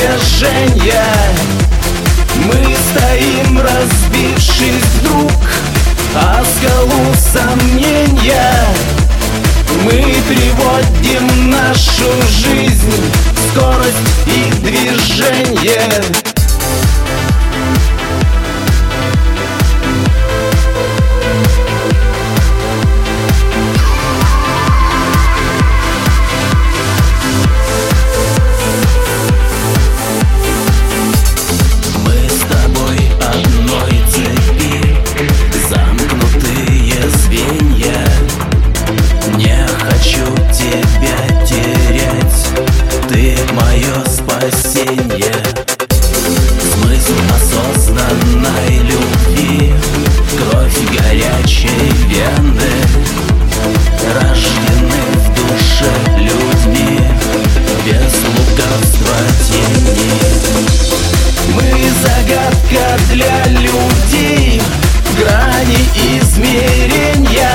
притяжения. Мы стоим, разбившись вдруг о скалу сомнения. Мы приводим нашу жизнь в скорость и движение. Спасение, смысл осознанной любви, кровь горячей вены, рождены в душе людьми, без лукавства тени. Мы загадка для людей, грани измерения.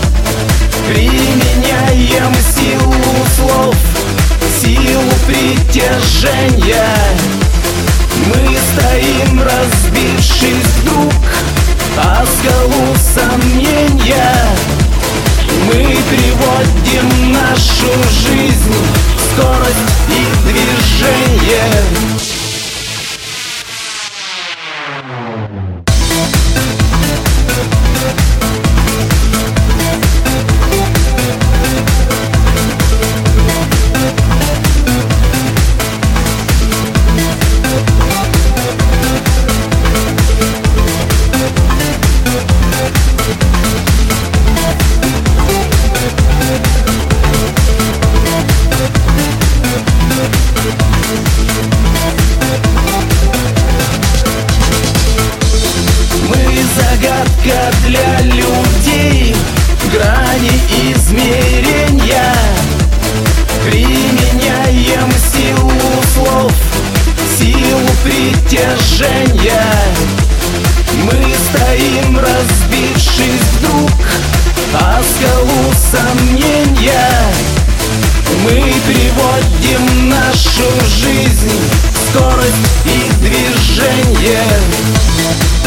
Применяем силу слов, силу притяжения. Мы стоим, разбившись вдруг о скалу сомнения. Мы приводим нашу жизнь в скорость и движение. Загадка для людей, грани измерения. Применяем силу слов, силу притяжения. Мы стоим, разбившись вдруг о скалу сомнения. Мы приводим нашу жизнь в скорость и движение.